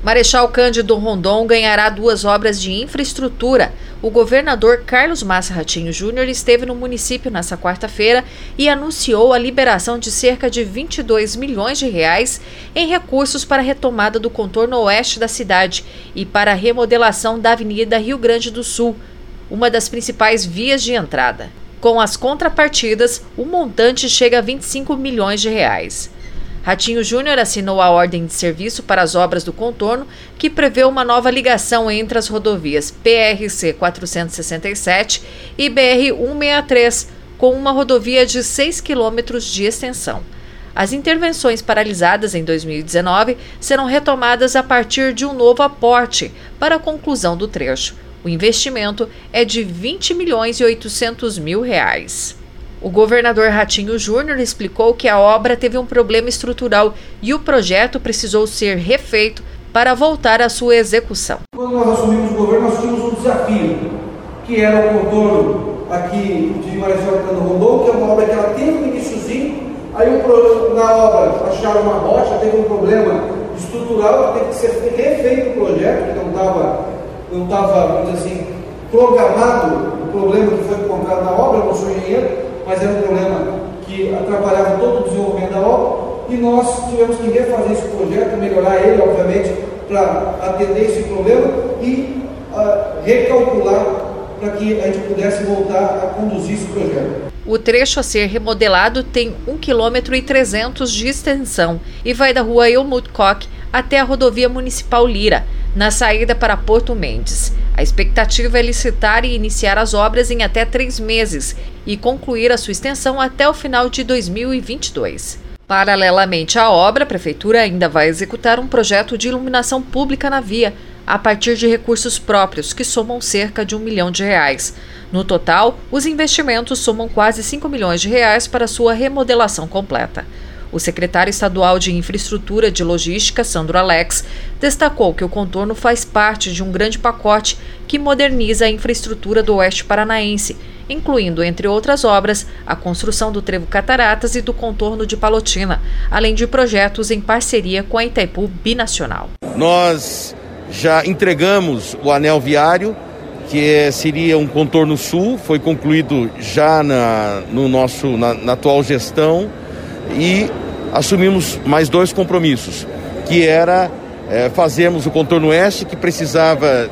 Marechal Cândido Rondon ganhará 2 obras de infraestrutura. O governador Carlos Massa Ratinho Júnior esteve no município nesta quarta-feira e anunciou a liberação de cerca de 22 milhões de reais em recursos para a retomada do contorno oeste da cidade e para a remodelação da Avenida Rio Grande do Sul, uma das principais vias de entrada. Com as contrapartidas, o montante chega a 25 milhões de reais. Ratinho Júnior assinou a ordem de serviço para as obras do contorno, que prevê uma nova ligação entre as rodovias PRC 467 e BR 163, com uma rodovia de 6 quilômetros de extensão. As intervenções paralisadas em 2019 serão retomadas a partir de um novo aporte para a conclusão do trecho. O investimento é de 20 milhões e 800 mil reais. O governador Ratinho Júnior explicou que a obra teve um problema estrutural e o projeto precisou ser refeito para voltar à sua execução. Quando nós assumimos o governo, nós tínhamos um desafio, que era o contorno aqui de Marechal Cândido Rondon, que é uma obra que ela teve um iniciozinho, aí na obra acharam uma rocha, teve um problema estrutural, teve que ser refeito o projeto, que não estava, vamos dizer assim, programado o problema que foi encontrado na obra, eu não sou engenheiro, mas era um problema que atrapalhava todo o desenvolvimento da obra e nós tivemos que refazer esse projeto, melhorar ele, obviamente, para atender esse problema e recalcular para que a gente pudesse voltar a conduzir esse projeto. O trecho a ser remodelado tem 1,3 km de extensão e vai da rua Helmut Koch até a rodovia municipal Lira, na saída para Porto Mendes. A expectativa é licitar e iniciar as obras em até 3 meses e concluir a sua extensão até o final de 2022. Paralelamente à obra, a Prefeitura ainda vai executar um projeto de iluminação pública na via, a partir de recursos próprios, que somam cerca de R$1 milhão. No total, os investimentos somam quase R$5 milhões para sua remodelação completa. O secretário estadual de Infraestrutura de Logística, Sandro Alex, destacou que o contorno faz parte de um grande pacote que moderniza a infraestrutura do Oeste Paranaense, incluindo, entre outras obras, a construção do Trevo Cataratas e do contorno de Palotina, além de projetos em parceria com a Itaipu Binacional. Nós já entregamos o anel viário, que seria um contorno sul, foi concluído já na atual gestão, e assumimos mais 2 compromissos, que era fazermos o contorno oeste, que precisava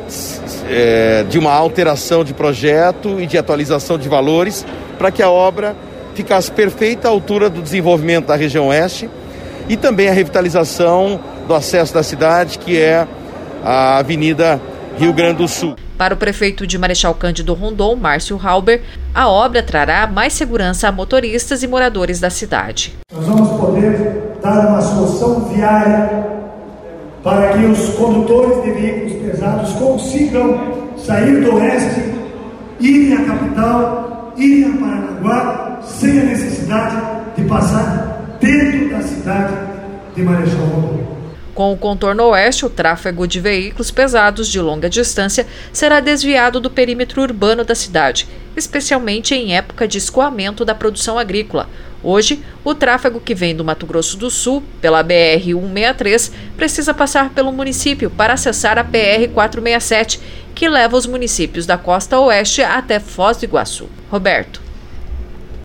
de uma alteração de projeto e de atualização de valores para que a obra ficasse perfeita à altura do desenvolvimento da região oeste, e também a revitalização do acesso da cidade, que é a Avenida Rio Grande do Sul. Para o prefeito de Marechal Cândido Rondon, Márcio Halber, a obra trará mais segurança a motoristas e moradores da cidade. Nós vamos poder dar uma solução viária para que os condutores de veículos pesados consigam sair do oeste, irem à capital, irem a Paranaguá, sem a necessidade de passar dentro da cidade de Marechal Rondon. Com o contorno oeste, o tráfego de veículos pesados de longa distância será desviado do perímetro urbano da cidade, especialmente em época de escoamento da produção agrícola. Hoje, o tráfego que vem do Mato Grosso do Sul, pela BR-163, precisa passar pelo município para acessar a BR-467, que leva os municípios da costa oeste até Foz do Iguaçu. Roberto.